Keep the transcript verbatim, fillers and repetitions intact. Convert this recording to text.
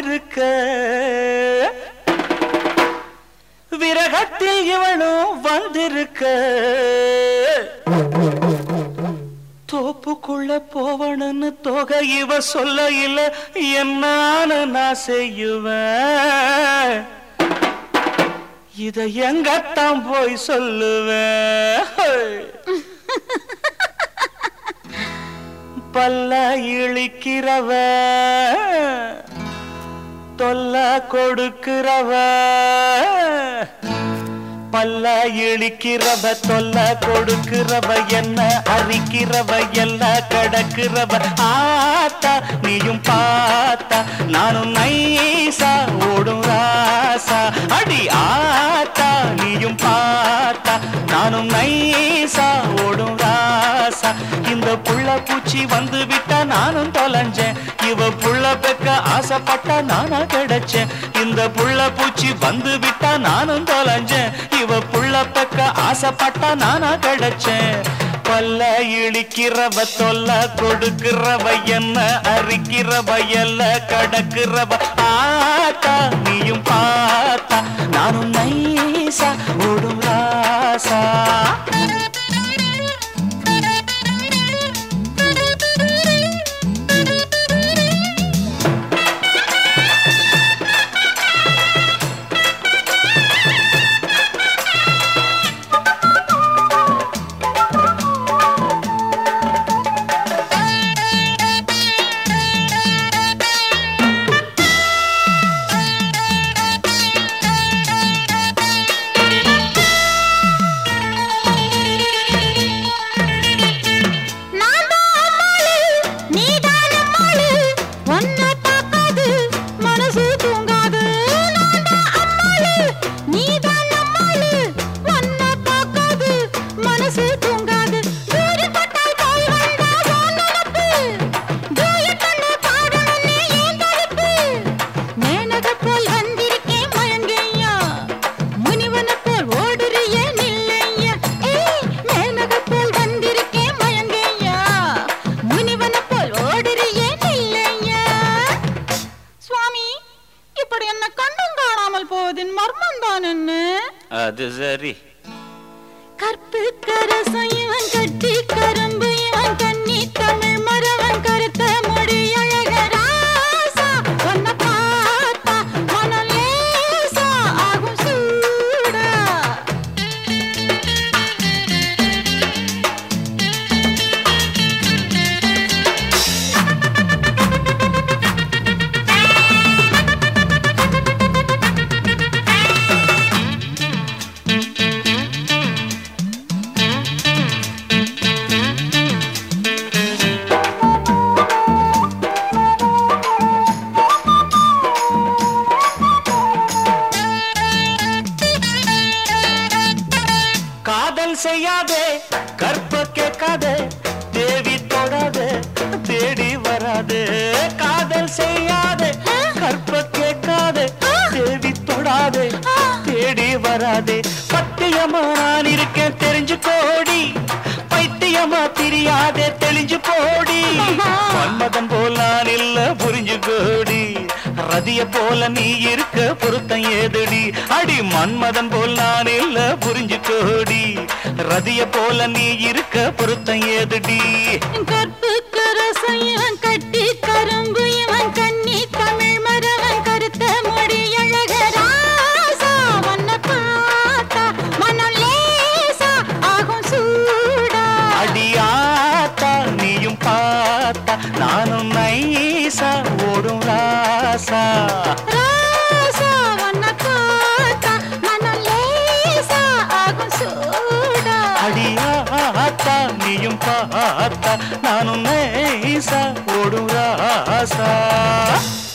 வந்திருக்க விரகத்தில் இவனும் வந்திருக்க தோப்புக்குள்ள போவணும்னு தொகை இவ சொல்ல இல்ல என்னான நான் செய்யுவேன் இத எங்கத்தான் போய் சொல்லுவேன் பல்ல இழிக்கிறவ தொல்ல கொடுக்கிறவ பல்ல இழிக்கிறவ தொல்ல கொடுக்கிறவ என்ன அரிக்கிறவ எல்லாம் கடக்கிறவ ஆத்தா நீயும் பார்த்தா நானும் நைசா ஓடும் ராசா அடி ஆத்தா நீயும் பார்த்தா நானும் நைசா ஓடும் ராசா இந்த புள்ள பூச்சி வந்து விட்டா நானும் தொலைஞ்சேன் இவ புள்ள பெக்க ஆசைப்பட்டா நானா கிடைச்சேன் இந்த புள்ள பூச்சி வந்து விட்டா நானும் தொலைஞ்சேன் இவ புள்ள பெக்க ஆசைப்பட்டா நானா கிடைச்சேன் பல்ல இழிக்கிறவ தொல்ல கொடுக்கிறவ என்ன அரிக்கிறவ எல்ல கடக்கிறவ ஆத்தா நீயும் பார்த்தா நானும் நைசா ஓடும் ராசா அது சரி கற்பு கரசம் இவன் கட்டி கரும்பு இவன் கண்ணி தமிழ் மரவன் கருத்த மொழி அழக ராசா ஒன்ன பார்த்தா மனம் லேசா ஆகும் சூடா செய்யாதே கற்ப கேட்காதே தேவி தொடாதே தேடி வராதே காதல் செய்யாதே கற்ப கேட்காதே தேவி தொடாதே தேடி வராதே பத்தியமா நான் இருக்கேன் தெரிஞ்சு கோடி பைத்தியமா தெரியாதே தெளிஞ்சு போடி மன்மதன் போல் நான் இல்ல புரிஞ்சு கோடி ரதிய போல நீ இருக்க பொருத்தம் ஏதடி அடி மன்மதன் போல் நான் இல்ல புரிஞ்சு கோடி ரதிய போல நீ இருக்க பொருத்தம் ஏதடி கற்பு கரசம் இவன் கட்டி கரும்பு இவன் கண்ணி தமிழ் மரவன் கருத்த மொழி அழக ராசா ஒன்ன பார்த்தா மனம் லேசா ஆகும் சூடா அடியாத்தா நீயும் பார்த்தா நானும் நைசா ஓடும் ராசா ராசா ஒன்ன பார்த்தா மனம் லேசா ஆகும் சூடா அடியாத்தா நீயும் பார்த்தா நானும் நைசா ஓடும் ராசா